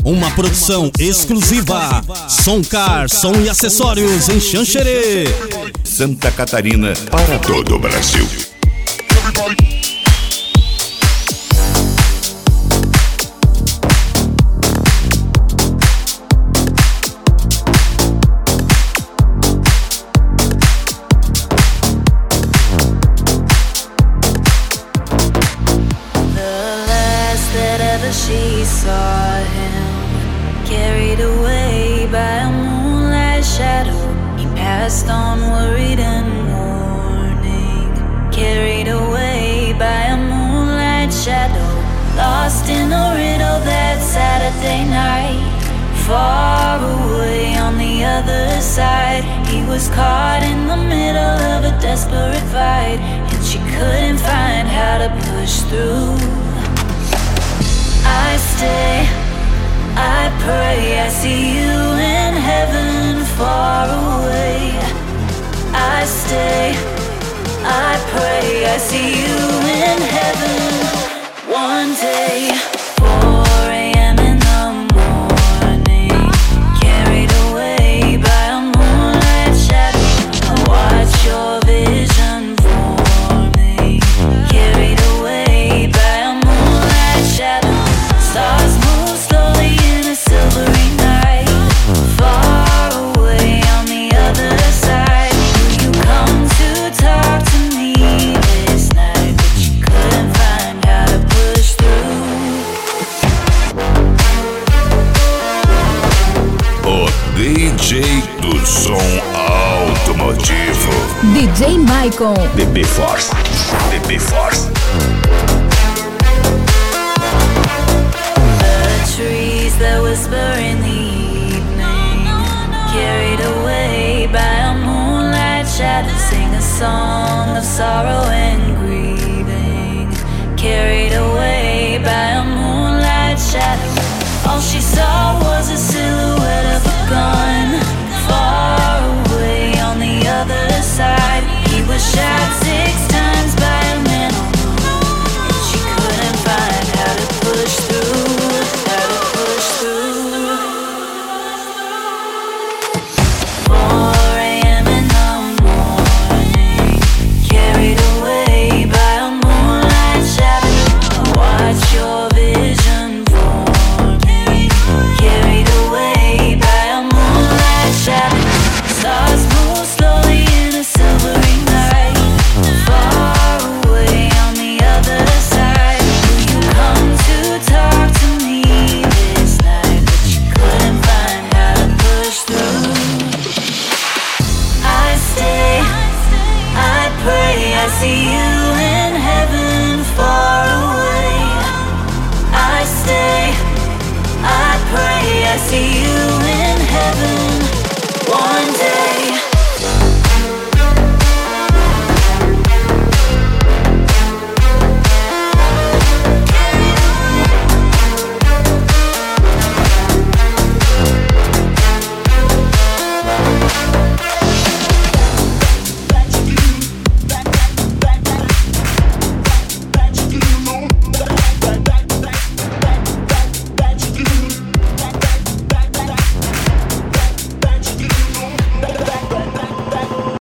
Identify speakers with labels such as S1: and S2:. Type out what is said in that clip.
S1: Uma produção exclusiva. Soncar, som e acessórios em Xanxerê,
S2: Santa Catarina, para todo o Brasil.
S3: She saw him carried away by a moonlight shadow. He passed on worried and mourning, carried away by a moonlight shadow. Lost in a riddle that Saturday night. Far away on the other side, he was caught in the middle of a desperate fight, and she couldn't find how to push through. I stay, I pray, I see you in heaven far away. I stay, I pray, I see you in heaven one day. 4 a.m. in the morning, carried away by a moonlight shadow. I watch your vision forming, carried away by a moonlight shadow. Stars move slowly in a silvery night. Far away on the other side. You come to talk to me this night, but you couldn't find how to push through.
S2: O DJ do som automotivo,
S4: DJ Maicon.
S2: DB Force, DB Force.
S3: Trees that whisper in the evening, carried away by a moonlight shadow. Sing a song of sorrow and grieving, carried away by a moonlight shadow. All she saw was a silhouette of a gun. Far away on the other side, he was shot 6 times by a man on the moon, and she couldn't find how to push through. Your vision forming, carried away by a moonlight shadow. Stars move slowly in a silvery night. Far away on the other side. You come to talk to me this night, but you couldn't find how to push through. I stay, I pray, I see you in heaven far away. I stay, I pray, I see you in heaven one day.